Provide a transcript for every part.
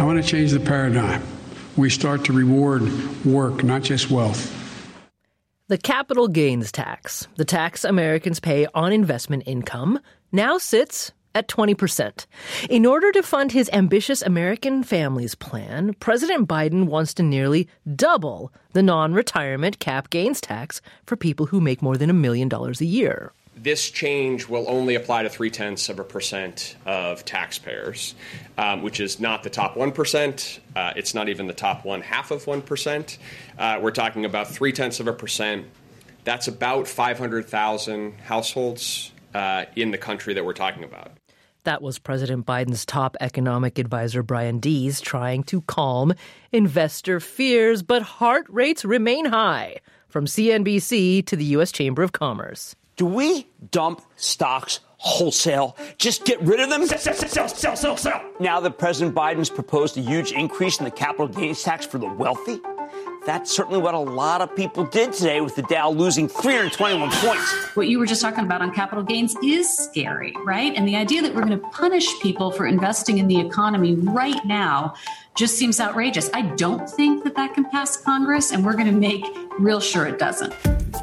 I want to change the paradigm. We start to reward work, not just wealth. The capital gains tax, the tax Americans pay on investment income, now sits at 20%. In order to fund his ambitious American Families Plan, President Biden wants to nearly double the non-retirement cap gains tax for people who make more than $1 million a year. This change will only apply to 0.3% of taxpayers, which is not the top 1%. It's not even the top 0.5%. We're talking about 0.3%. That's about 500,000 households in the country that we're talking about. That was President Biden's top economic advisor, Brian Deese, trying to calm investor fears, but heart rates remain high. From CNBC to the U.S. Chamber of Commerce. Do we dump stocks wholesale? Just get rid of them? Sell. Now that President Biden's proposed a huge increase in the capital gains tax for the wealthy? That's certainly what a lot of people did today with the Dow losing 321 points. What you were just talking about on capital gains is scary, right? And the idea that we're going to punish people for investing in the economy right now just seems outrageous. I don't think that can pass Congress, and we're going to make real sure it doesn't.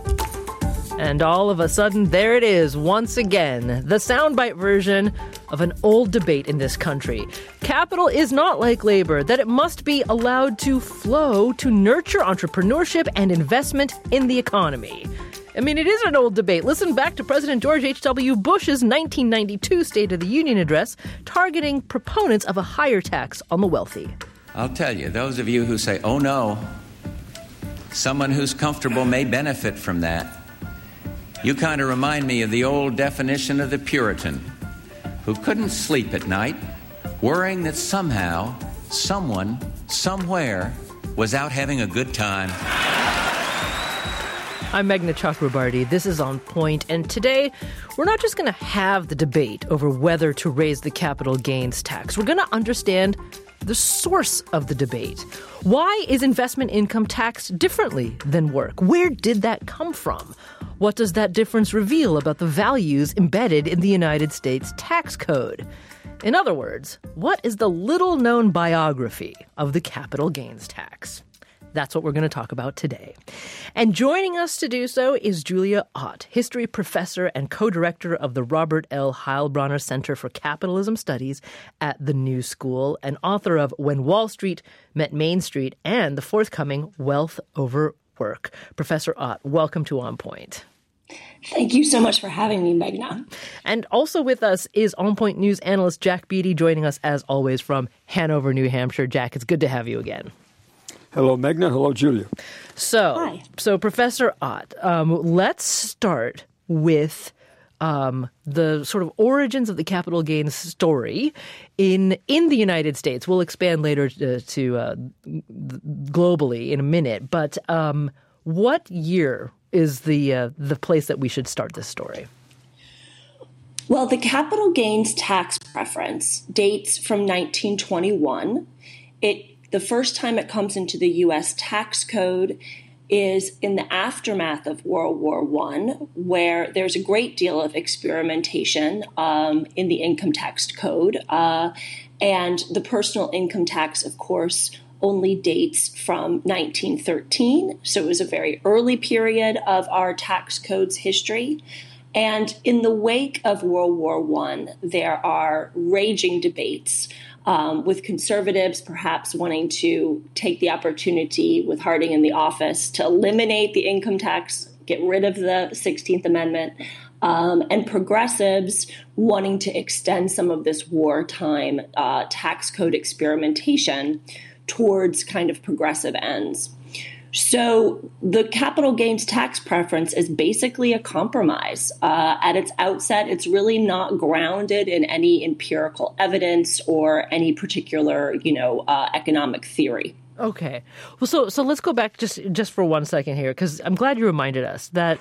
And all of a sudden, there it is, once again, the soundbite version of an old debate in this country. Capital is not like labor, that it must be allowed to flow to nurture entrepreneurship and investment in the economy. I mean, it is an old debate. Listen back to President George H.W. Bush's 1992 State of the Union address, targeting proponents of a higher tax on the wealthy. I'll tell you, those of you who say, oh no, someone who's comfortable may benefit from that. You kind of remind me of the old definition of the Puritan who couldn't sleep at night, worrying that somehow, someone, somewhere, was out having a good time. I'm Meghna Chakrabarty. This is On Point, and today we're not just going to have the debate over whether to raise the capital gains tax. We're going to understand the source of the debate. Why is investment income taxed differently than work? Where did that come from? What does that difference reveal about the values embedded in the United States tax code? In other words, what is the little-known biography of the capital gains tax? That's what we're going to talk about today. And joining us to do so is Julia Ott, history professor and co-director of the Robert L. Heilbronner Center for Capitalism Studies at the New School, and author of When Wall Street Met Main Street and the forthcoming Wealth Over Work. Professor Ott, welcome to On Point. Thank you so much for having me, Meghna. And also with us is On Point News analyst Jack Beatty, joining us as always from Hanover, New Hampshire. Jack, it's good to have you again. Hello, Meghna. Hello, Julia. Hi. So Professor Ott, let's start with the sort of origins of the capital gains story in the United States. We'll expand later to globally in a minute. But what year is the place that we should start this story? Well, the capital gains tax preference dates from 1921. The first time it comes into the U.S. tax code is in the aftermath of World War I, where there's a great deal of experimentation in the income tax code. And the personal income tax, of course, only dates from 1913. So it was a very early period of our tax code's history. And in the wake of World War I, there are raging debates with conservatives perhaps wanting to take the opportunity with Harding in the office to eliminate the income tax, get rid of the 16th Amendment, and progressives wanting to extend some of this wartime tax code experimentation towards kind of progressive ends. So the capital gains tax preference is basically a compromise. At its outset, it's really not grounded in any empirical evidence or any particular, economic theory. Okay. Well, so let's go back just for 1 second here, because I'm glad you reminded us that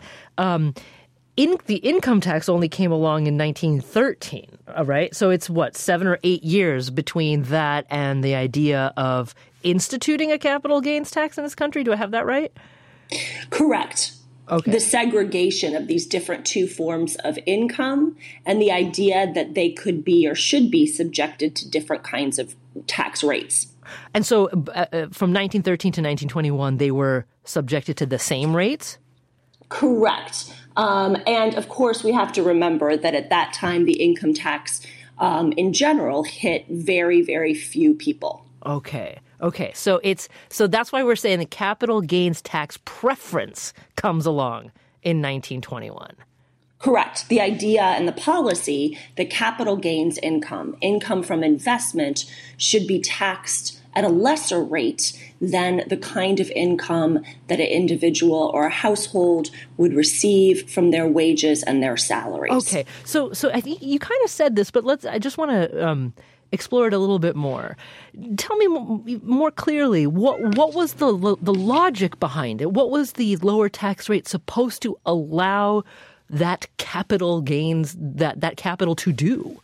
the income tax only came along in 1913, right? So it's 7 or 8 years between that and the idea of instituting a capital gains tax in this country. Do I have that right? Correct. the segregation of these different two forms of income and the idea that they could be or should be subjected to different kinds of tax rates. And so from 1913 to 1921, they were subjected to the same rates? Correct. And of course, we have to remember that at that time, the income tax in general hit very, very few people. Okay. So that's why we're saying the capital gains tax preference comes along in 1921. Correct. The idea and the policy that capital gains income from investment, should be taxed at a lesser rate than the kind of income that an individual or a household would receive from their wages and their salaries. Okay. So I think you kind of said this, but I just want to explore it a little bit more. Tell me more clearly, what was the logic behind it? What was the lower tax rate supposed to allow that capital gains, that capital to do?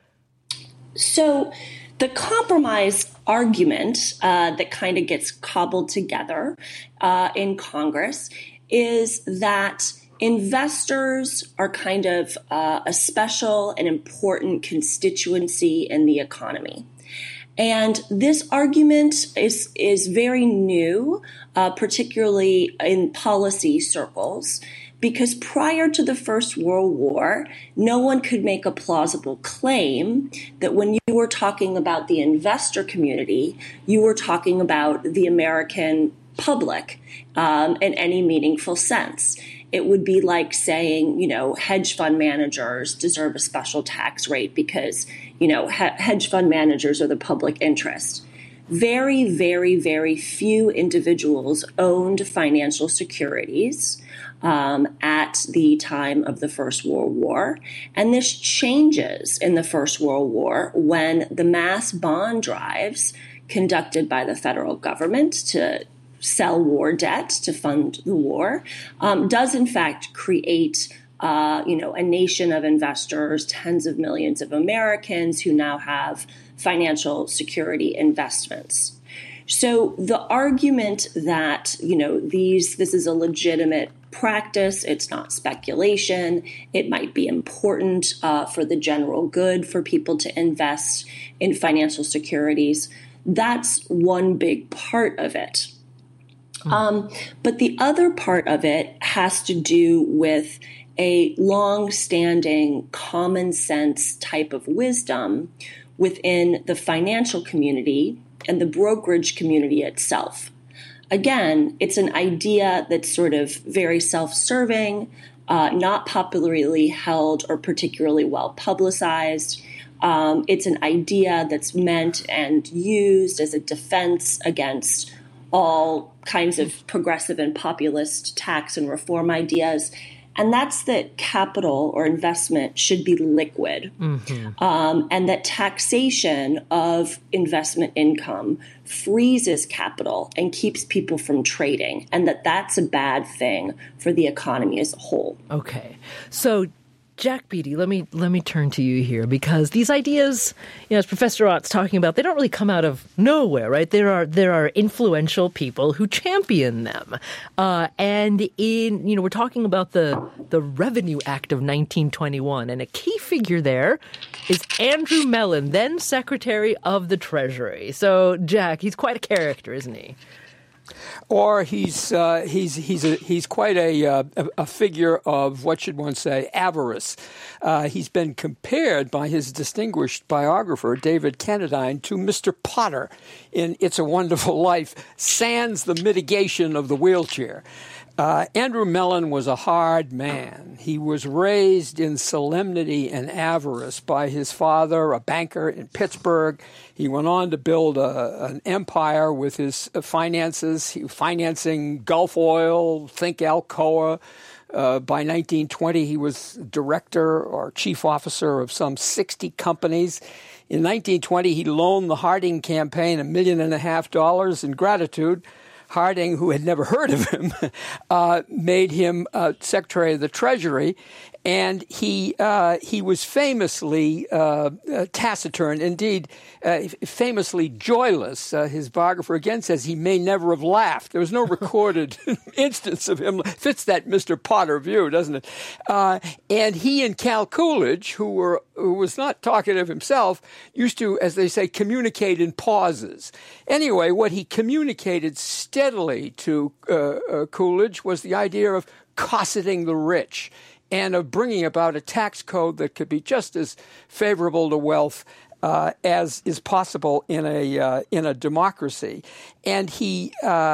So the compromise argument that kind of gets cobbled together in Congress is that investors are kind of a special and important constituency in the economy. And this argument is very new, particularly in policy circles, because prior to the First World War, no one could make a plausible claim that when you were talking about the investor community, you were talking about the American public in any meaningful sense. It would be like saying, hedge fund managers deserve a special tax rate because, hedge fund managers are the public interest. Very, very, very few individuals owned financial securities at the time of the First World War. And this changes in the First World War when the mass bond drives conducted by the federal government to sell war debt to fund the war does in fact create a nation of investors, tens of millions of Americans who now have financial security investments. So the argument that, this is a legitimate practice, it's not speculation, it might be important for the general good for people to invest in financial securities, that's one big part of it. But the other part of it has to do with a long-standing common sense type of wisdom within the financial community and the brokerage community itself. Again, it's an idea that's sort of very self-serving, not popularly held or particularly well publicized. It's an idea that's meant and used as a defense against all kinds of progressive and populist tax and reform ideas. And that's that capital or investment should be liquid, and that taxation of investment income freezes capital and keeps people from trading, and that's a bad thing for the economy as a whole. Okay. So, Jack Beatty, let me turn to you here, because these ideas, as Professor Ott's talking about, they don't really come out of nowhere, right? There are influential people who champion them, and we're talking about the Revenue Act of 1921, and a key figure there is Andrew Mellon, then Secretary of the Treasury. So, Jack, he's quite a character, isn't he? Or he's quite a figure of, what should one say, avarice. He's been compared by his distinguished biographer, David Cannadine, to Mr. Potter in It's a Wonderful Life, sans the mitigation of the wheelchair. Andrew Mellon was a hard man. He was raised in solemnity and avarice by his father, a banker in Pittsburgh. He went on to build an empire with his finances, financing Gulf Oil, think Alcoa. By 1920, he was director or chief officer of some 60 companies. In 1920, he loaned the Harding campaign $1.5 million in gratitude. Harding, who had never heard of him, made him Secretary of the Treasury. And he was famously taciturn, indeed, famously joyless. His biographer again says he may never have laughed. There was no recorded instance of him. Fits that Mr. Potter view, doesn't it? And he and Cal Coolidge, who was not talkative himself, used to, as they say, communicate in pauses. Anyway, what he communicated steadily to Coolidge was the idea of cosseting the rich and of bringing about a tax code that could be just as favorable to wealth as is possible in a democracy. And he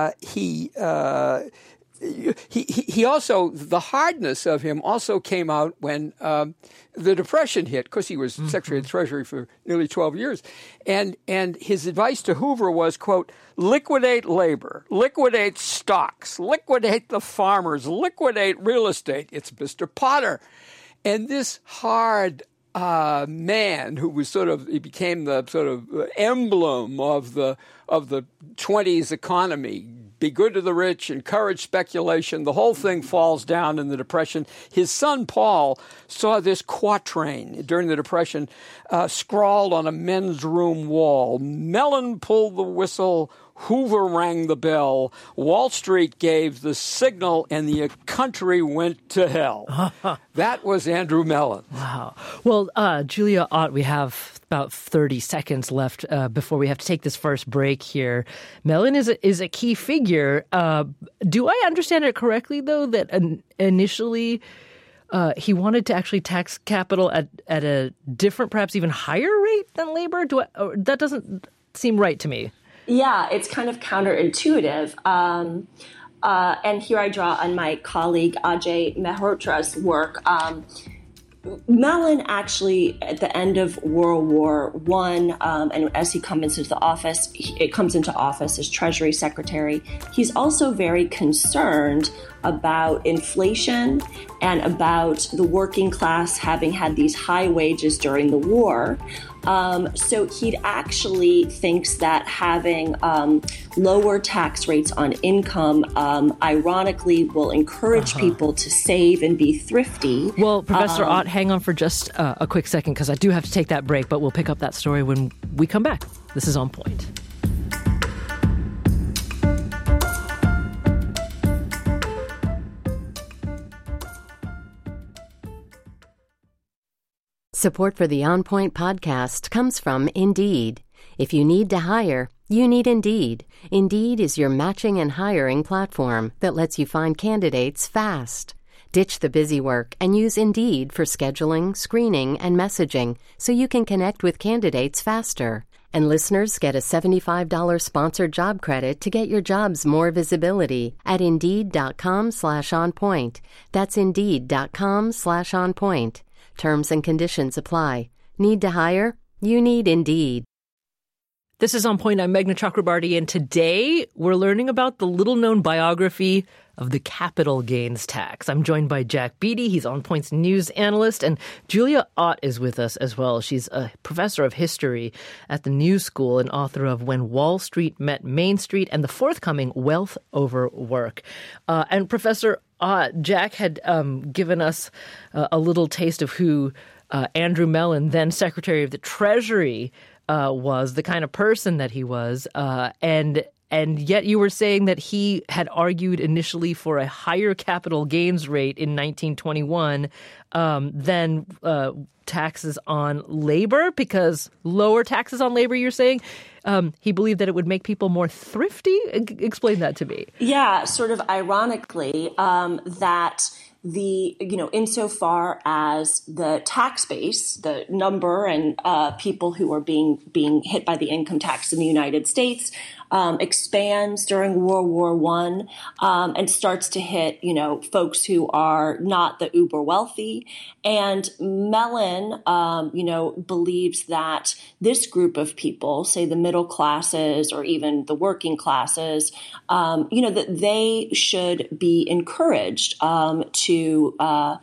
also, the hardness of him also came out when the Depression hit, because he was Secretary of the Treasury for nearly 12 years. And his advice to Hoover was, quote, liquidate labor, liquidate stocks, liquidate the farmers, liquidate real estate. It's Mr. Potter. And this hard man who was he became the sort of emblem of the 20s economy. Be good to the rich, encourage speculation. The whole thing falls down in the Depression. His son, Paul, saw this quatrain during the Depression scrawled on a men's room wall. Mellon pulled the whistle, Hoover rang the bell, Wall Street gave the signal, and the country went to hell. That was Andrew Mellon. Wow. Well, Julia Ott, we have about 30 seconds left before we have to take this first break here. Mellon is a key figure. Do I understand it correctly, though, that initially he wanted to actually tax capital at a different, perhaps even higher rate than labor? That doesn't seem right to me. Yeah, it's kind of counterintuitive. And here I draw on my colleague Ajay Mehrotra's work. Mellon actually, at the end of World War I, and as he comes into office as Treasury Secretary, he's also very concerned about inflation and about the working class having had these high wages during the war. So he actually thinks that having lower tax rates on income, ironically, will encourage people to save and be thrifty. Well, Professor Ott, hang on for just a quick second, because I do have to take that break, but we'll pick up that story when we come back. This is On Point. Support for the On Point podcast comes from Indeed. If you need to hire, you need Indeed. Indeed is your matching and hiring platform that lets you find candidates fast. Ditch the busy work and use Indeed for scheduling, screening, and messaging so you can connect with candidates faster. And listeners get a $75 sponsored job credit to get your jobs more visibility at Indeed.com/onpoint. That's Indeed.com/onpoint. Terms and conditions apply. Need to hire? You need Indeed. This is On Point. I'm Meghna Chakrabarti, and today we're learning about the little-known biography of the capital gains tax. I'm joined by Jack Beatty. He's On Point's news analyst, and Julia Ott is with us as well. She's a professor of history at the New School and author of When Wall Street Met Main Street and the forthcoming Wealth Over Work. And Professor Ott, Jack had given us a little taste of who Andrew Mellon, then Secretary of the Treasury, was, the kind of person that he was, and yet you were saying that he had argued initially for a higher capital gains rate in 1921 than taxes on labor, because lower taxes on labor, you're saying, he believed that it would make people more thrifty? Explain that to me. Yeah, sort of ironically, that insofar as the tax base, the number and people who are being hit by the income tax in the United States expands during World War I and starts to hit, folks who are not the uber wealthy. And Mellon, believes that this group of people, say the middle classes or even the working classes, that they should be encouraged to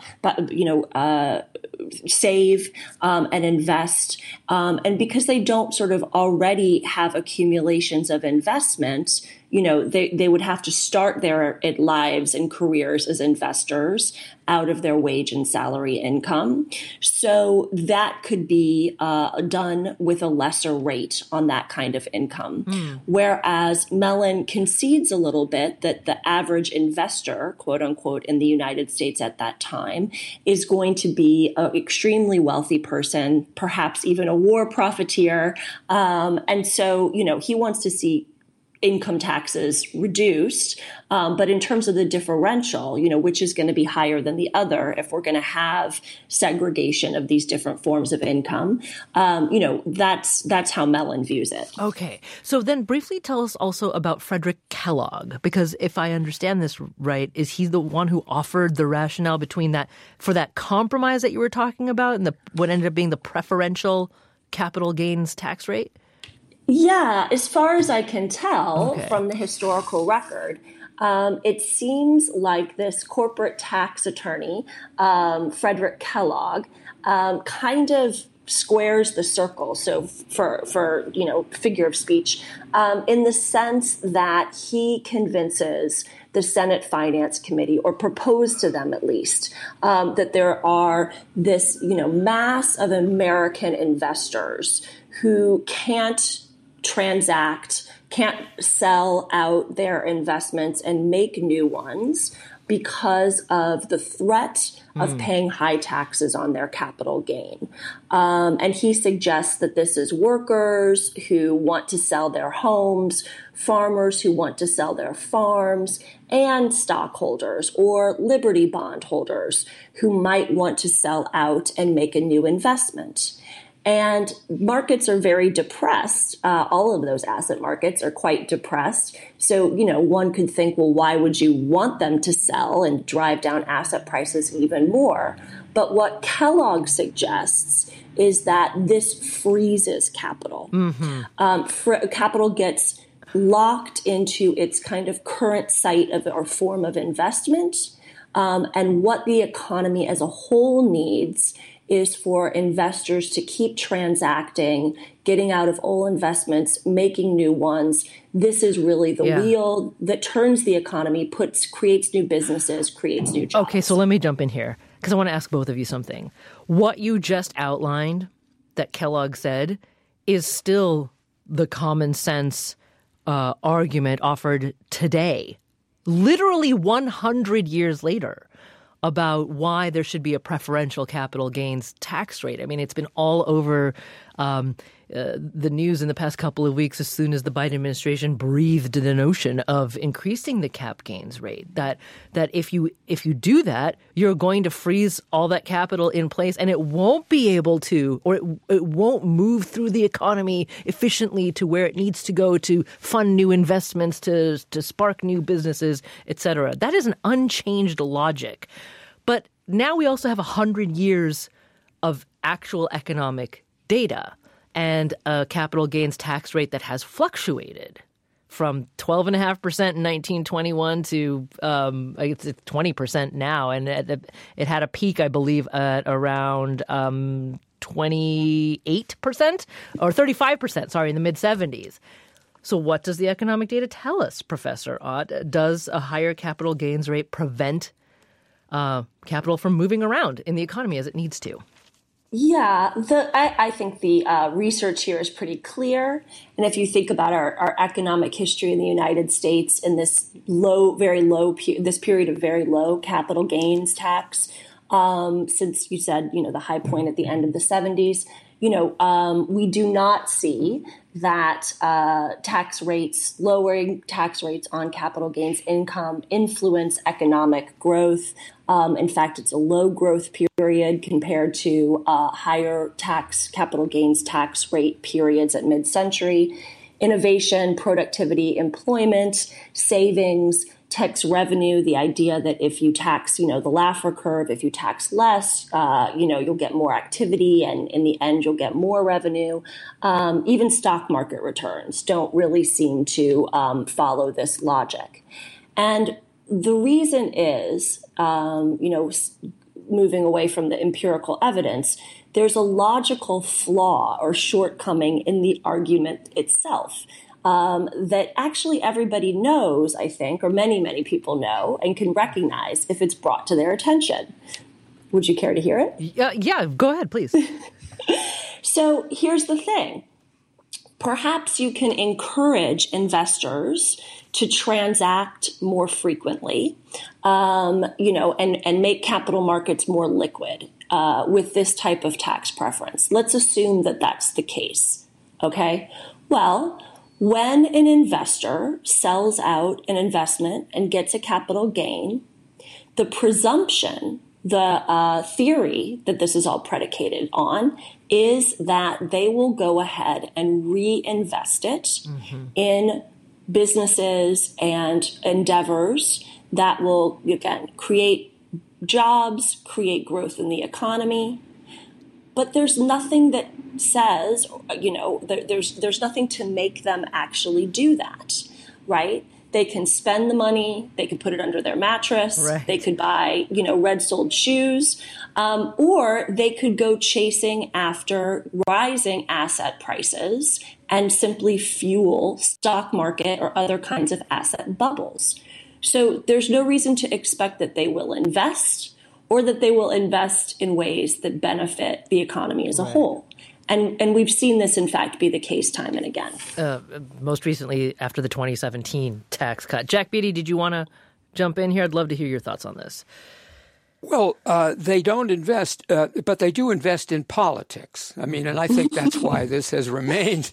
save and invest. And because they don't sort of already have accumulations of investment, they would have to start their lives and careers as investors out of their wage and salary income. So that could be done with a lesser rate on that kind of income. Whereas Mellon concedes a little bit that the average investor, quote unquote, in the United States at that time is going to be an extremely wealthy person, perhaps even a war profiteer. And so, he wants to see income taxes reduced. But in terms of the differential, which is going to be higher than the other, if we're going to have segregation of these different forms of income, that's how Mellon views it. Okay. So then briefly tell us also about Frederick Kellogg, because if I understand this right, is he the one who offered the rationale for that compromise that you were talking about and what ended up being the preferential capital gains tax rate? Yeah, as far as I can tell from the historical record, it seems like this corporate tax attorney, Frederick Kellogg, kind of squares the circle. So for figure of speech, in the sense that he convinces the Senate Finance Committee, or proposed to them at least, that there are this mass of American investors who can't transact, can't sell out their investments and make new ones because of the threat of paying high taxes on their capital gain. And he suggests that this is workers who want to sell their homes, farmers who want to sell their farms, and stockholders or Liberty bond holders who might want to sell out and make a new investment. And markets are very depressed. All of those asset markets are quite depressed. So, one could think, well, why would you want them to sell and drive down asset prices even more? But what Kellogg suggests is that this freezes capital. Capital gets locked into its kind of current site of or form of investment. And what the economy as a whole needs is for investors to keep transacting, getting out of old investments, making new ones. This is really the wheel that turns the economy, creates new businesses, creates new jobs. Okay, so let me jump in here because I want to ask both of you something. What you just outlined that Kellogg said is still the common sense argument offered today, literally 100 years later, about why there should be a preferential capital gains tax rate. I mean, it's been all over the news in the past couple of weeks as soon as the Biden administration breathed the notion of increasing the cap gains rate, that if you do that, you're going to freeze all that capital in place and it won't be able to, or it won't move through the economy efficiently to where it needs to go to fund new investments, to spark new businesses, et cetera. That is an unchanged logic. But now we also have 100 years of actual economic data and a capital gains tax rate that has fluctuated from 12.5% in 1921 to it's 20% now. And it had a peak, I believe, at around 28% or 35%, in the mid-70s. So what does the economic data tell us, Professor Ott? Does a higher capital gains rate prevent capital from moving around in the economy as it needs to? Yeah, I think the research here is pretty clear. And if you think about our economic history in the United States in this this period of very low capital gains tax, since you said, the high point at the end of the 70s, we do not see that lowering tax rates on capital gains income influence economic growth. In fact, it's a low growth period compared to higher capital gains tax rate periods at mid-century. Innovation, productivity, employment, savings, tax revenue, the idea that if you tax, the Laffer curve, if you tax less, you'll get more activity and in the end, you'll get more revenue. Even stock market returns don't really seem to follow this logic. And the reason is, moving away from the empirical evidence, there's a logical flaw or shortcoming in the argument itself. that actually everybody knows, I think, or many, many people know and can recognize if it's brought to their attention. Would you care to hear it? Yeah, go ahead, please. So here's the thing. Perhaps you can encourage investors to transact more frequently, and make capital markets more liquid with this type of tax preference. Let's assume that that's the case. Okay? Well, when an investor sells out an investment and gets a capital gain, the presumption, the theory that this is all predicated on is that they will go ahead and reinvest it in businesses and endeavors that will, again, create jobs, create growth in the economy. But there's nothing that says, there's nothing to make them actually do that, right? They can spend the money, they can put it under their mattress, right. They could buy, red-soled shoes, or they could go chasing after rising asset prices and simply fuel stock market or other kinds of asset bubbles. So there's no reason to expect that they will invest or that they will invest in ways that benefit the economy as a whole. And we've seen this, in fact, be the case time and again. Most recently after the 2017 tax cut. Jack Beatty, did you want to jump in here? I'd love to hear your thoughts on this. Well, they don't invest, but they do invest in politics. I mean, and I think that's why this has remained,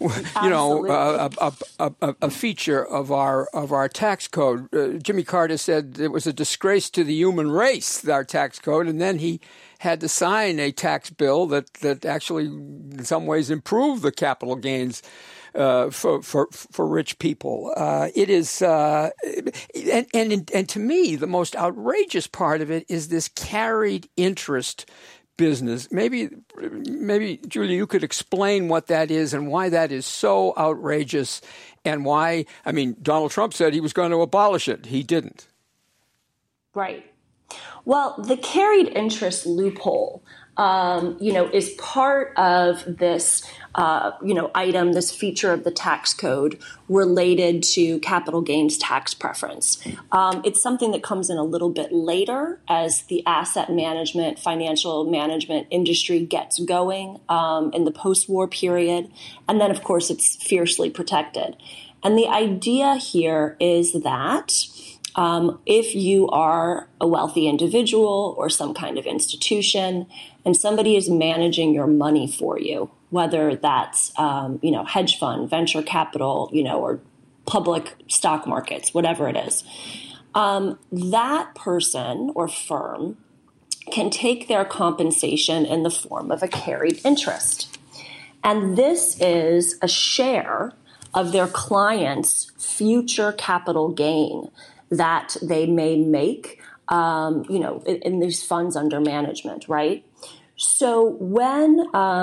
a feature of our tax code. Jimmy Carter said it was a disgrace to the human race, our tax code, and then he had to sign a tax bill that actually, in some ways, improved the capital gains for rich people. It is, and to me, the most outrageous part of it is this carried interest business. Maybe, Julia, you could explain what that is and why that is so outrageous, and why. I mean, Donald Trump said he was going to abolish it. He didn't. Right. Well, the carried interest loophole, is part of this, item, this feature of the tax code related to capital gains tax preference. It's something that comes in a little bit later as the asset management, financial management industry gets going in the post-war period. And then, of course, it's fiercely protected. And the idea here is that if you are a wealthy individual or some kind of institution and somebody is managing your money for you, whether that's, hedge fund, venture capital, or public stock markets, whatever it is, that person or firm can take their compensation in the form of a carried interest. And this is a share of their client's future capital gain that they may make, in these funds under management, right? So when,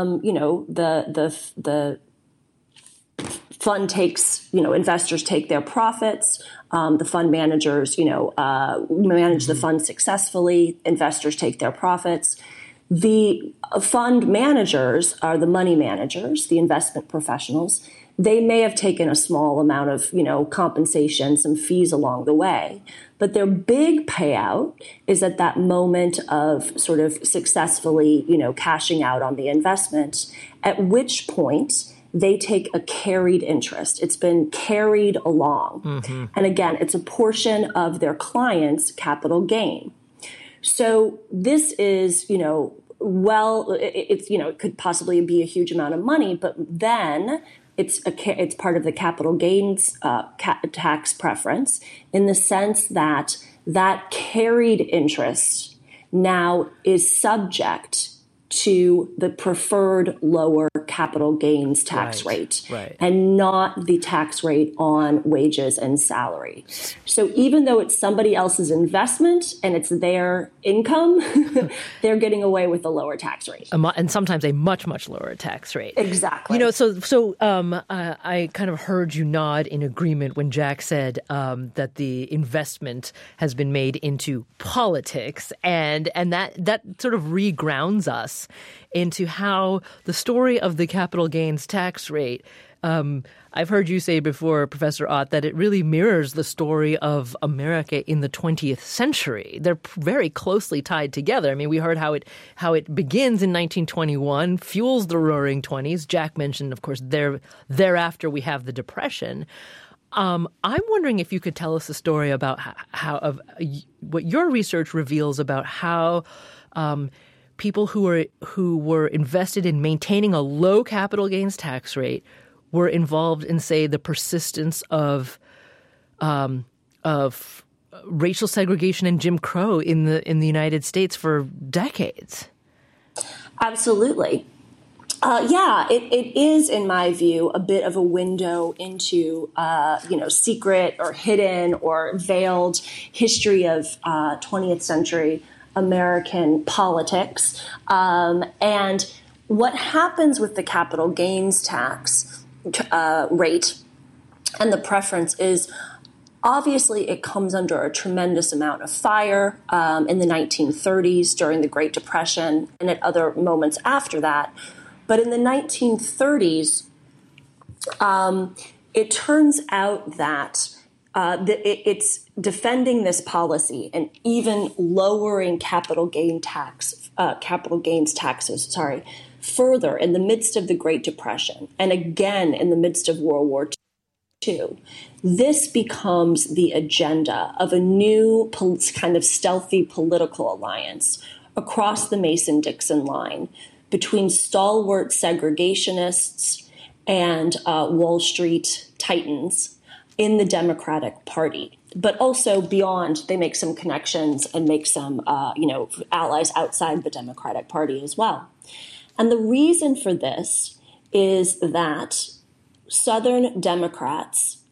the fund takes, investors take their profits, the fund managers, manage the fund successfully, investors take their profits. The fund managers are the money managers, the investment professionals. They may have taken a small amount of, compensation, some fees along the way, but their big payout is at that moment of sort of successfully, cashing out on the investment, at which point they take a carried interest. It's been carried along. Mm-hmm. And again, it's a portion of their client's capital gain. So this is, it could possibly be a huge amount of money, but then it's part of the capital gains tax preference in the sense that carried interest now is subject to the preferred lower capital gains tax rate and not the tax rate on wages and salary. So even though it's somebody else's investment and it's their income, they're getting away with a lower tax rate. And sometimes a much, much lower tax rate. Exactly. I kind of heard you nod in agreement when Jack said that the investment has been made into politics, and that sort of regrounds us us into how the story of the capital gains tax rate, I've heard you say before, Professor Ott, that it really mirrors the story of America in the 20th century. They're very closely tied together. I mean, we heard how it begins in 1921, fuels the Roaring '20s. Jack mentioned, of course, thereafter we have the Depression. I'm wondering if you could tell us a story about what your research reveals about how people who were invested in maintaining a low capital gains tax rate were involved in, say, the persistence of racial segregation and Jim Crow in the United States for decades. Absolutely. It is, in my view, a bit of a window into, secret or hidden or veiled history of 20th century American politics. And what happens with the capital gains tax rate and the preference is, obviously, it comes under a tremendous amount of fire in the 1930s during the Great Depression and at other moments after that. But in the 1930s, it turns out that it's defending this policy and even lowering capital gains taxes further in the midst of the Great Depression and again in the midst of World War II. This becomes the agenda of a new kind of stealthy political alliance across the Mason-Dixon line between stalwart segregationists and Wall Street titans in the Democratic Party. But also beyond, they make some connections and make some allies outside the Democratic Party as well. And the reason for this is that Southern Democrats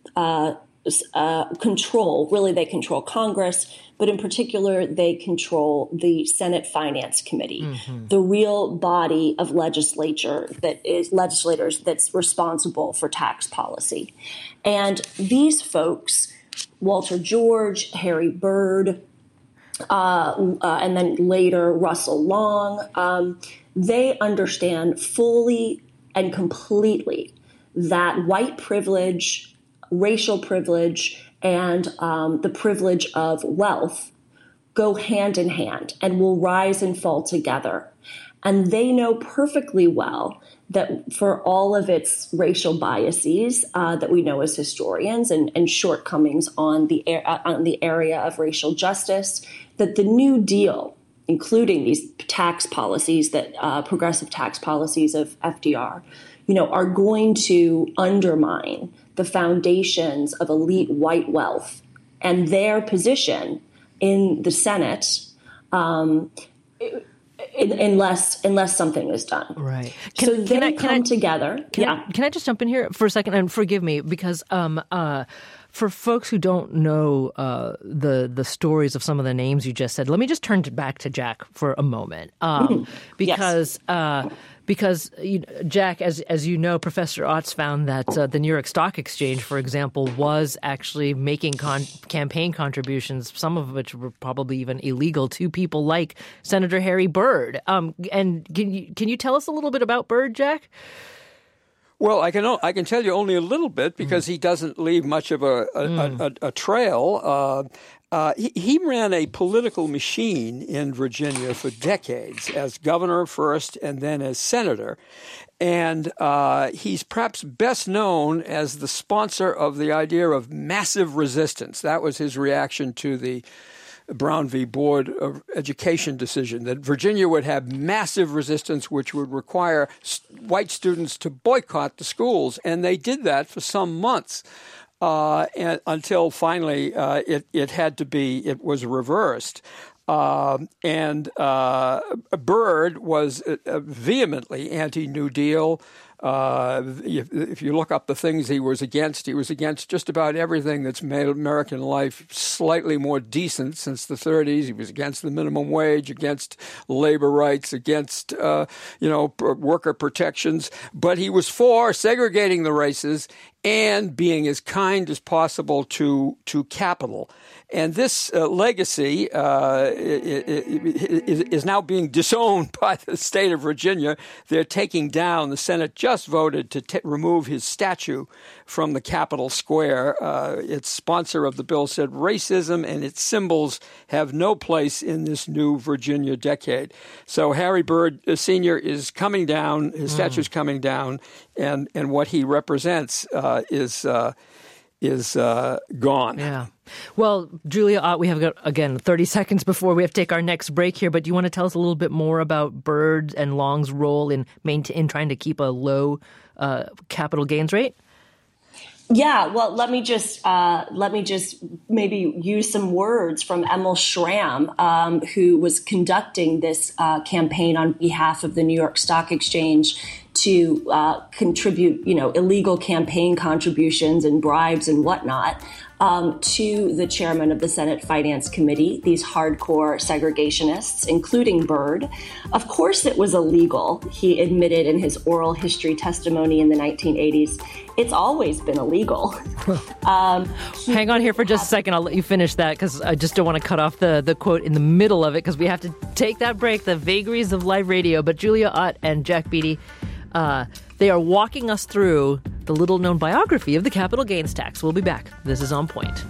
control Congress, but in particular, they control the Senate Finance Committee, the real body of legislators that's responsible for tax policy. And these folks, Walter George, Harry Byrd, and then later Russell Long, they understand fully and completely that white privilege, racial privilege, and the privilege of wealth go hand in hand and will rise and fall together. And they know perfectly well that for all of its racial biases that we know as historians and shortcomings on the area of racial justice, that the New Deal, including these tax policies, that progressive tax policies of FDR, are going to undermine the foundations of elite white wealth and their position in the Senate unless something is done. Right. Can I come together? Can I just jump in here for a second and forgive me because for folks who don't know the stories of some of the names you just said, let me just turn back to Jack for a moment because. Yes. Because, Jack, as you know, Professor Ott's found that the New York Stock Exchange, for example, was actually making campaign contributions, some of which were probably even illegal, to people like Senator Harry Byrd. And can you tell us a little bit about Byrd, Jack? Well, I can tell you only a little bit because he doesn't leave much of a trail. He ran a political machine in Virginia for decades as governor first and then as senator. And he's perhaps best known as the sponsor of the idea of massive resistance. That was his reaction to the Brown v. Board of Education decision, that Virginia would have massive resistance, which would require white students to boycott the schools. And they did that for some months. And until finally it was reversed. And Byrd was vehemently anti-New Deal. If you look up the things he was against just about everything that's made American life slightly more decent since the 30s. He was against the minimum wage, against labor rights, against worker protections. But he was for segregating the races and being as kind as possible to capital. And this legacy is now being disowned by the state of Virginia. They're taking down, the Senate just voted to remove his statue from the Capitol Square. Its sponsor of the bill said racism and its symbols have no place in this new Virginia decade. So Harry Byrd Sr. is coming down, his statue is coming down, and what he represents is gone. Yeah. Well, Julia Ott, we have got, again, 30 seconds before we have to take our next break here, but do you want to tell us a little bit more about Byrd and Long's role in trying to keep a low capital gains rate? Yeah, well, let me just maybe use some words from Emil Schramm, who was conducting this campaign on behalf of the New York Stock Exchange to contribute, illegal campaign contributions and bribes and whatnot to the chairman of the Senate Finance Committee, these hardcore segregationists, including Byrd. Of course it was illegal, he admitted in his oral history testimony in the 1980s. It's always been illegal. Hang on here for just a second. I'll let you finish that because I just don't want to cut off the quote in the middle of it because we have to take that break, the vagaries of live radio. But Julia Ott and Jack Beatty, they are walking us through the little-known biography of the capital gains tax. We'll be back. This is On Point.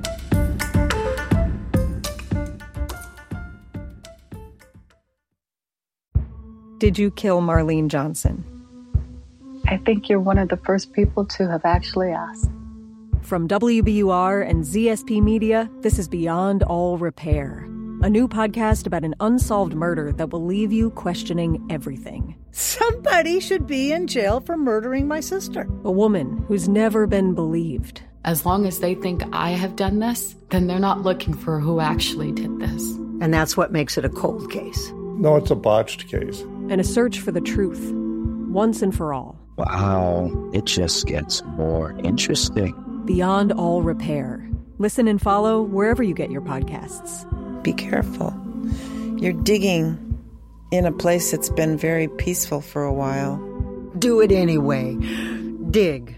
Did you kill Marlene Johnson? I think you're one of the first people to have actually asked. From WBUR and ZSP Media, this is Beyond All Repair, a new podcast about an unsolved murder that will leave you questioning everything. Somebody should be in jail for murdering my sister. A woman who's never been believed. As long as they think I have done this, then they're not looking for who actually did this. And that's what makes it a cold case. No, it's a botched case. And a search for the truth, once and for all. Wow, it just gets more interesting. Beyond All Repair. Listen and follow wherever you get your podcasts. Be careful. You're digging in a place that's been very peaceful for a while. Do it anyway. Dig.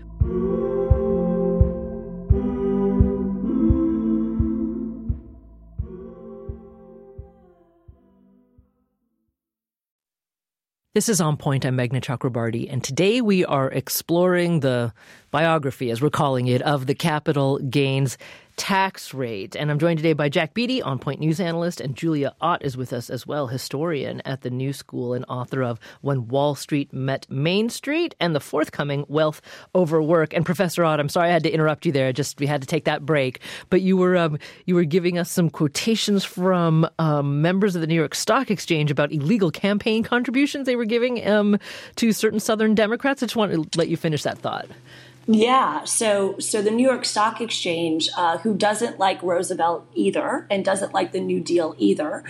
This is On Point. I'm Meghna Chakrabarty, and today we are exploring the biography, as we're calling it, of the capital gains tax rate. And I'm joined today by Jack Beatty, On Point news analyst, and Julia Ott is with us as well, historian at the New School and author of When Wall Street Met Main Street and the forthcoming Wealth Over Work. And Professor Ott, I'm sorry I had to interrupt you there. We had to take that break. But you were giving us some quotations from members of the New York Stock Exchange about illegal campaign contributions they were giving to certain Southern Democrats. I just want to let you finish that thought. Yeah, so the New York Stock Exchange, who doesn't like Roosevelt either and doesn't like the New Deal either,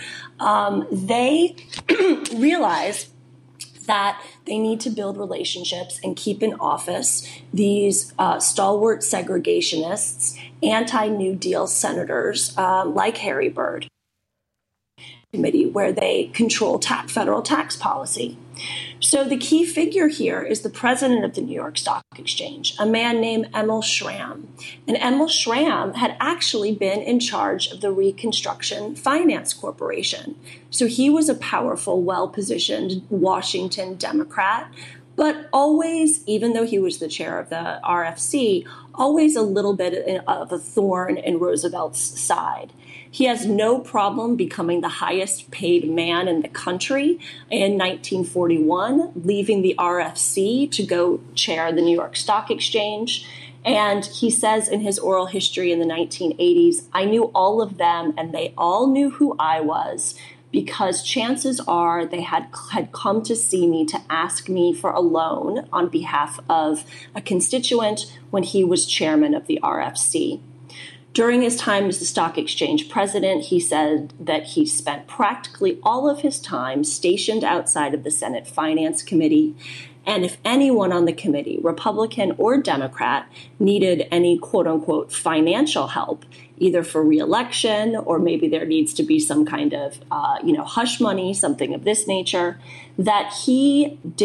they realize that they need to build relationships and keep in office these stalwart segregationists, anti-New Deal senators like Harry Byrd Committee, where they control federal tax policy. So the key figure here is the president of the New York Stock Exchange, a man named Emil Schramm. And Emil Schramm had actually been in charge of the Reconstruction Finance Corporation. So he was a powerful, well-positioned Washington Democrat, but always, even though he was the chair of the RFC, always a little bit of a thorn in Roosevelt's side. He has no problem becoming the highest paid man in the country in 1941, leaving the RFC to go chair the New York Stock Exchange. And he says in his oral history in the 1980s, I knew all of them and they all knew who I was, because chances are they had come to see me to ask me for a loan on behalf of a constituent when he was chairman of the RFC. During his time as the stock exchange president, he said that he spent practically all of his time stationed outside of the Senate Finance Committee. And if anyone on the committee, Republican or Democrat, needed any quote-unquote financial help, either for re-election or maybe there needs to be some kind of, hush money, something of this nature, that he did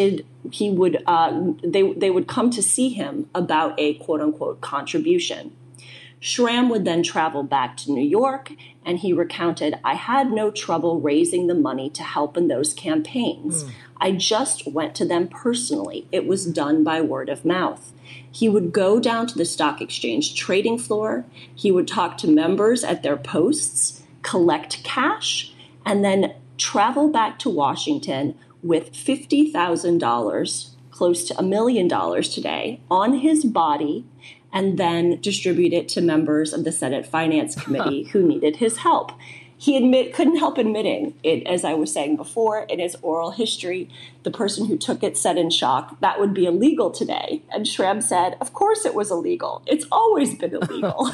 he would they would come to see him about a quote unquote contribution. Schramm would then travel back to New York, and he recounted, "I had no trouble raising the money to help in those campaigns. I just went to them personally. It was done by word of mouth." He would go down to the stock exchange trading floor. He would talk to members at their posts, collect cash, and then travel back to Washington with $50,000, close to $1 million today, on his body, and then distribute it to members of the Senate Finance Committee who needed his help. He couldn't help admitting it, as I was saying before, in his oral history. The person who took it said in shock, "That would be illegal today." And Schramm said, "Of course it was illegal. It's always been illegal."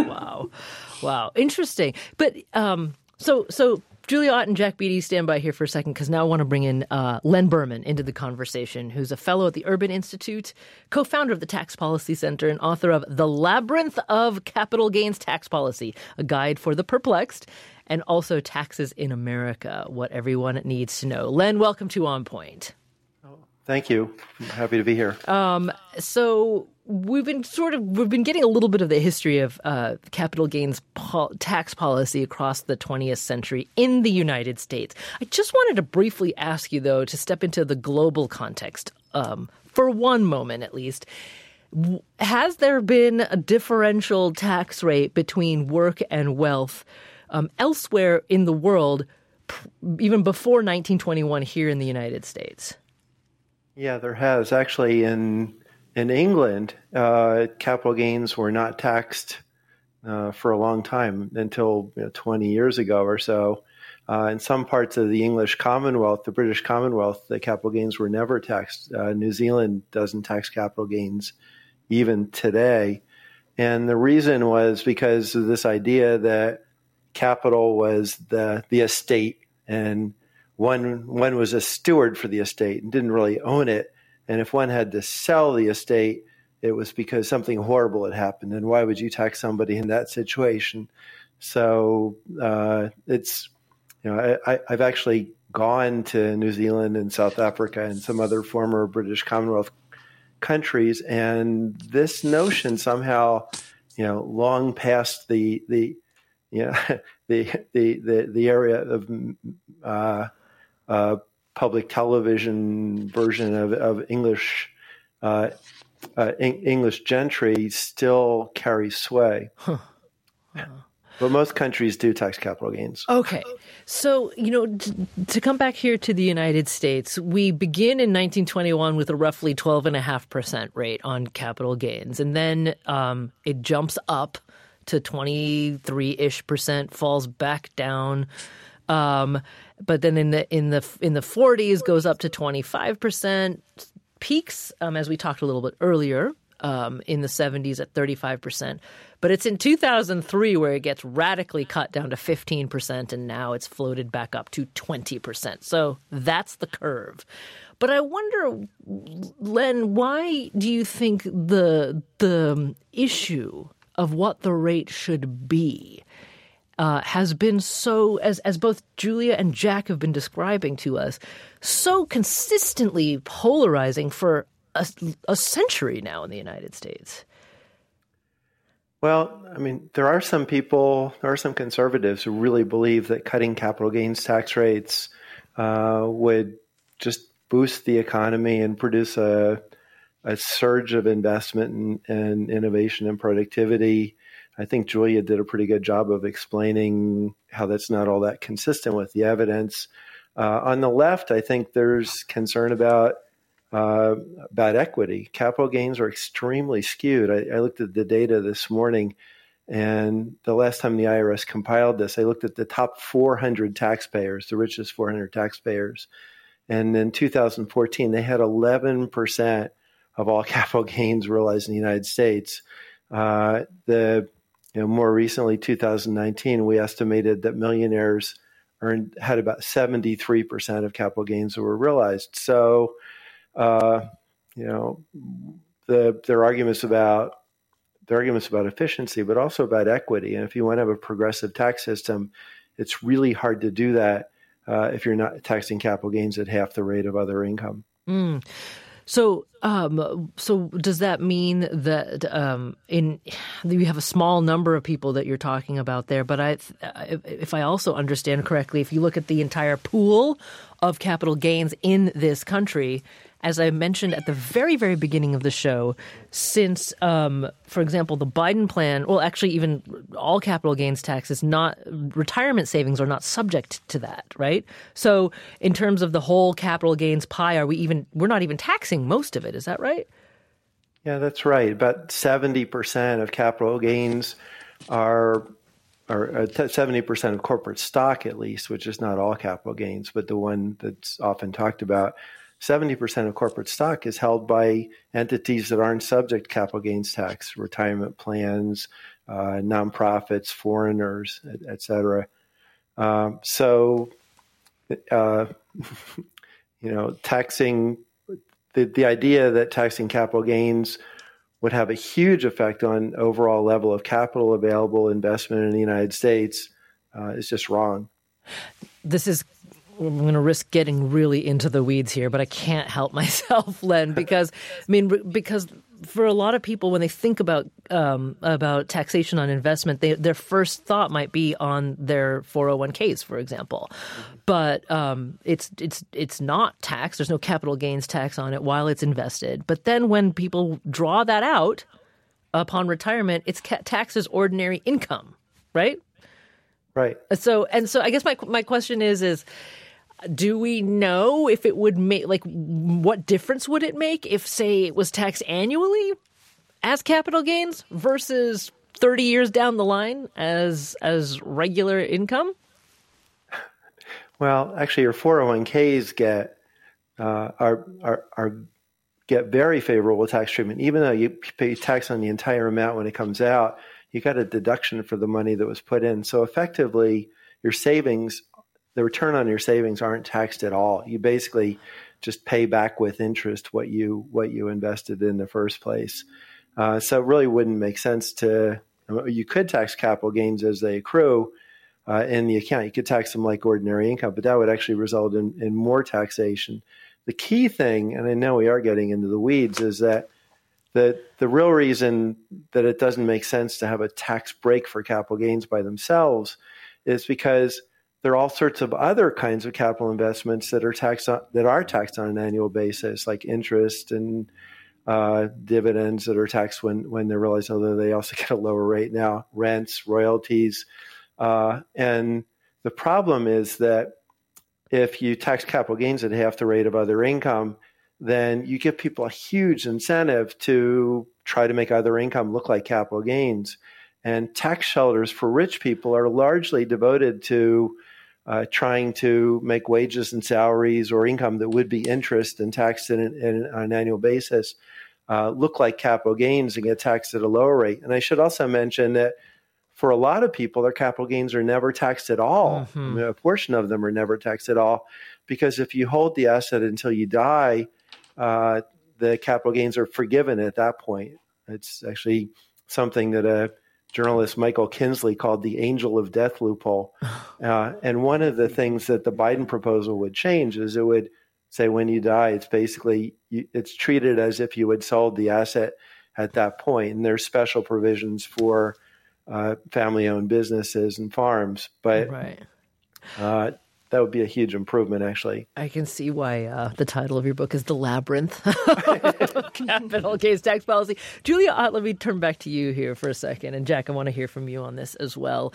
Wow. Interesting. But so Julia Ott and Jack Beatty, stand by here for a second, because now I want to bring in Len Berman into the conversation, who's a fellow at the Urban Institute, co-founder of the Tax Policy Center, and author of The Labyrinth of Capital Gains Tax Policy, a guide for the perplexed, and also Taxes in America, what everyone needs to know. Len, welcome to On Point. Thank you. I'm happy to be here. So we've been getting a little bit of the history of capital gains tax policy across the 20th century in the United States. I just wanted to briefly ask you, though, to step into the global context for one moment at least. Has there been a differential tax rate between work and wealth elsewhere in the world, even before 1921 here in the United States? Yeah, there has. Actually, in England, capital gains were not taxed for a long time, until 20 years ago or so. In some parts of the English Commonwealth, the British Commonwealth, the capital gains were never taxed. New Zealand doesn't tax capital gains even today. And the reason was because of this idea that capital was the estate, and one was a steward for the estate and didn't really own it. And if one had to sell the estate, it was because something horrible had happened. And why would you tax somebody in that situation? So it's, I've actually gone to New Zealand and South Africa and some other former British Commonwealth countries, and this notion somehow, long past the area of public television version of English English gentry still carries sway. But most countries do tax capital gains. Okay. So, to come back here to the United States, we begin in 1921 with a roughly 12.5% rate on capital gains. And then it jumps up to 23-ish%, falls back down. But then in the 40s goes up to 25%, peaks, as we talked a little bit earlier, in the 70s at 35%. But it's in 2003 where it gets radically cut down to 15%, and now it's floated back up to 20%. So that's the curve. But I wonder, Len, why do you think the issue of what the rate should be has been so, as both Julia and Jack have been describing to us, so consistently polarizing for a century now in the United States? Well, there are some conservatives who really believe that cutting capital gains tax rates would just boost the economy and produce a surge of investment and innovation and productivity. I think Julia did a pretty good job of explaining how that's not all that consistent with the evidence. On the left, I think there's concern about equity. Capital gains are extremely skewed. I looked at the data this morning, and the last time the IRS compiled this, I looked at the top 400 taxpayers, the richest 400 taxpayers. And in 2014, they had 11% of all capital gains realized in the United States. More recently, 2019, we estimated that millionaires had about 73% of capital gains that were realized. So, their arguments about efficiency, but also about equity. And if you want to have a progressive tax system, it's really hard to do that if you're not taxing capital gains at half the rate of other income. So does that mean that you have a small number of people that you're talking about there? But if I also understand correctly, if you look at the entire pool of capital gains in this country, as I mentioned at the very, very beginning of the show, since, for example, the Biden plan, well, actually, even all capital gains taxes, retirement savings are not subject to that, right? So in terms of the whole capital gains pie, we're not even taxing most of it. Is that right? Yeah, that's right. About 70% of capital gains are 70% of corporate stock, at least, which is not all capital gains, but the one that's often talked about. 70% of corporate stock is held by entities that aren't subject to capital gains tax, retirement plans, nonprofits, foreigners, et cetera. Taxing the idea that taxing capital gains would have a huge effect on overall level of capital available investment in the United States is just wrong. I'm going to risk getting really into the weeds here, but I can't help myself, Len, because for a lot of people, when they think about taxation on investment, their first thought might be on their 401ks, for example. But it's not taxed. There's no capital gains tax on it while it's invested. But then when people draw that out upon retirement, it's taxed as ordinary income, right? Right. So I guess my question is do we know if it would make, what difference would it make if, say, it was taxed annually as capital gains versus 30 years down the line as regular income? Well, actually, your 401ks get very favorable tax treatment. Even though you pay tax on the entire amount when it comes out, you got a deduction for the money that was put in. So effectively, your savings, the return on your savings aren't taxed at all. You basically just pay back with interest what you invested in the first place. So it really wouldn't make sense you could tax capital gains as they accrue in the account. You could tax them like ordinary income, but that would actually result in more taxation. The key thing, and I know we are getting into the weeds, is that the real reason that it doesn't make sense to have a tax break for capital gains by themselves is because there are all sorts of other kinds of capital investments that are taxed on an annual basis, like interest and dividends that are taxed when they're realized, although they also get a lower rate now, rents, royalties. And the problem is that if you tax capital gains at half the rate of other income, then you give people a huge incentive to try to make other income look like capital gains. And tax shelters for rich people are largely devoted to trying to make wages and salaries or income that would be interest and taxed on an annual basis look like capital gains and get taxed at a lower rate. And I should also mention that for a lot of people, their capital gains are never taxed at all. Mm-hmm. I mean, a portion of them are never taxed at all because if you hold the asset until you die, the capital gains are forgiven at that point. It's actually something that journalist Michael Kinsley called the angel of death loophole. And one of the things that the Biden proposal would change is it would say when you die, it's basically, it's treated as if you had sold the asset at that point. And there's special provisions for family-owned businesses and farms. But that would be a huge improvement, actually. I can see why the title of your book is The Labyrinth Capital Gains Tax Policy. Julia, let me turn back to you here for a second. And Jack, I want to hear from you on this as well.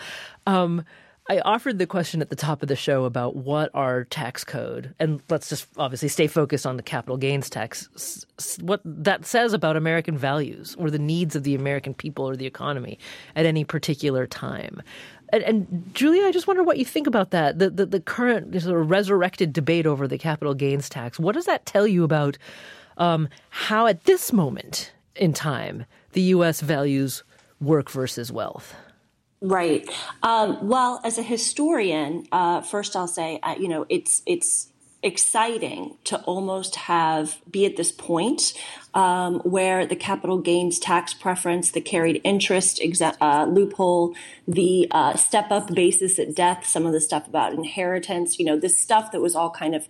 I offered the question at the top of the show about what our tax code, and let's just obviously stay focused on the capital gains tax, what that says about American values or the needs of the American people or the economy at any particular time. And Julia, I just wonder what you think about that, the current sort of resurrected debate over the capital gains tax. What does that tell you about how at this moment in time the U.S. values work versus wealth? Right. Well, as a historian, first I'll say, it's exciting to almost be at this point where the capital gains tax preference, the carried interest loophole, the step-up basis at death, some of the stuff about inheritance, this stuff that was all kind of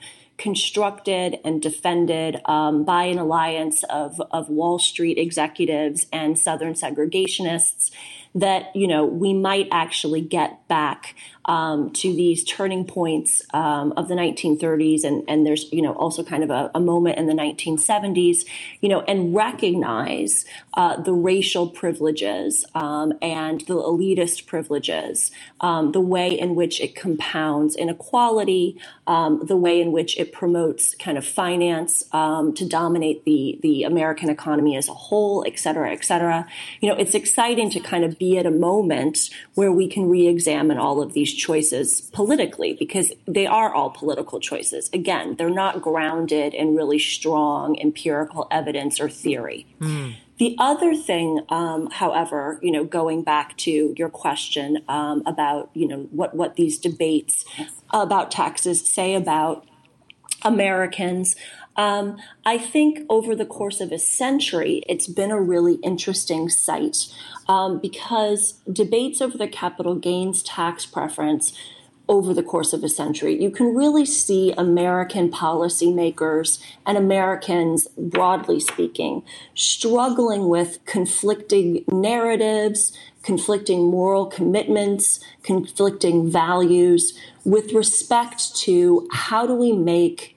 constructed and defended by an alliance of Wall Street executives and Southern segregationists, that, we might actually get back to these turning points of the 1930s. And there's, also kind of a moment in the 1970s, and recognize the racial privileges and the elitist privileges, the way in which it compounds inequality, the way in which it promotes kind of finance to dominate the American economy as a whole, et cetera, et cetera. It's exciting to kind of be at a moment where we can re-examine all of these choices politically, because they are all political choices. Again, they're not grounded in really strong empirical evidence or theory. The other thing, however, going back to your question about, what these debates about taxes say about Americans, I think over the course of a century, it's been a really interesting sight because debates over the capital gains tax preference over the course of a century, you can really see American policymakers and Americans, broadly speaking, struggling with conflicting narratives, conflicting moral commitments, conflicting values with respect to how do we make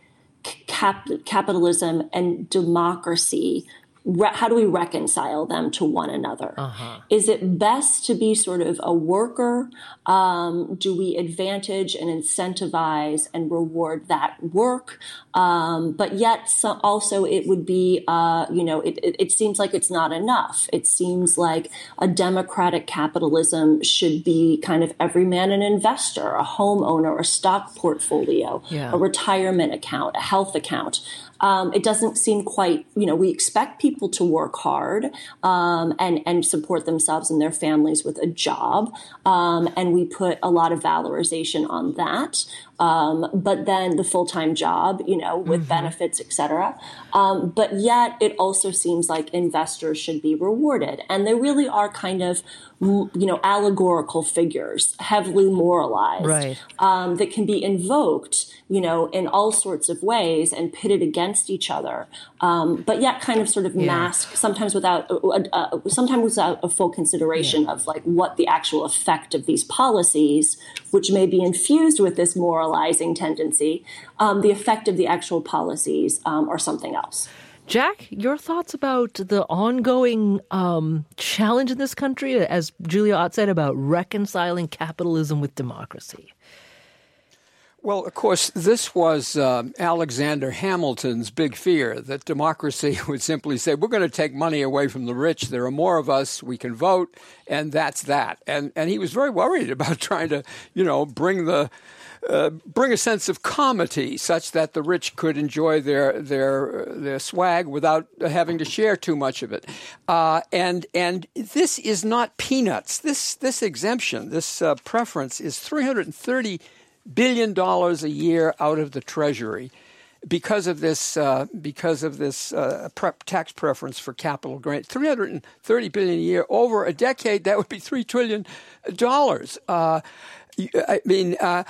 capitalism and democracy, how do we reconcile them to one another? Is it best to be sort of a worker? Do we advantage and incentivize and reward that work? But yet also it would be, it seems like it's not enough. It seems like a democratic capitalism should be kind of every man an investor, a homeowner, a stock portfolio, a retirement account, a health account. It doesn't seem quite, we expect people to work hard and support themselves and their families with a job. And we put a lot of valorization on that. But then the full-time job, with benefits, et cetera. But yet it also seems like investors should be rewarded. And they really are kind of, allegorical figures, heavily moralized, that can be invoked, in all sorts of ways and pitted against each other. But yet kind of sort of masked, sometimes without a full consideration of like what the actual effect of these policies, which may be infused with this moralizing tendency, the effect of the actual policies or something else. Jack, your thoughts about the ongoing challenge in this country, as Julia Ott said, about reconciling capitalism with democracy? Well, of course, this was Alexander Hamilton's big fear, that democracy would simply say, we're going to take money away from the rich. There are more of us. We can vote. And that's that. And he was very worried about trying to, bring a sense of comity such that the rich could enjoy their swag without having to share too much of it. And this is not peanuts. This exemption, this preference is $330 billion a year out of the Treasury because of this tax preference for capital gains. $330 billion a year over a decade, that would be $3 trillion. I mean,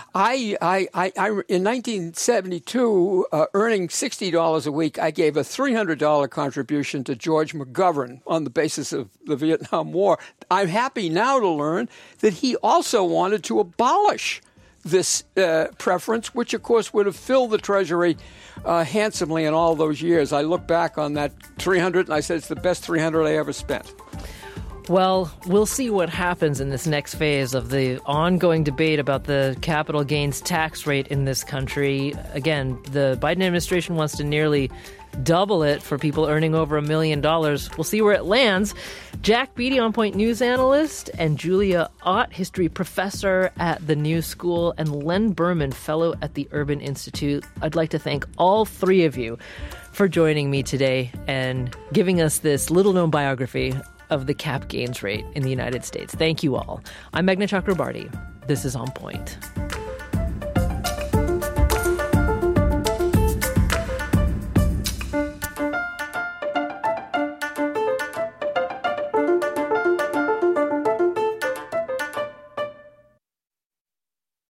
in 1972, earning $60 a week, I gave a $300 contribution to George McGovern on the basis of the Vietnam War. I'm happy now to learn that he also wanted to abolish this preference, which, of course, would have filled the Treasury handsomely in all those years. I look back on that 300 and I said it's the best 300 I ever spent. Well, we'll see what happens in this next phase of the ongoing debate about the capital gains tax rate in this country. Again, the Biden administration wants to nearly double it for people earning over $1 million. We'll see where it lands. Jack Beatty, On Point News analyst, and Julia Ott, history professor at the New School, and Len Berman, fellow at the Urban Institute. I'd like to thank all three of you for joining me today and giving us this little-known biography of the cap gains rate in the United States. Thank you all. I'm Meghna Chakrabarty. This is On Point.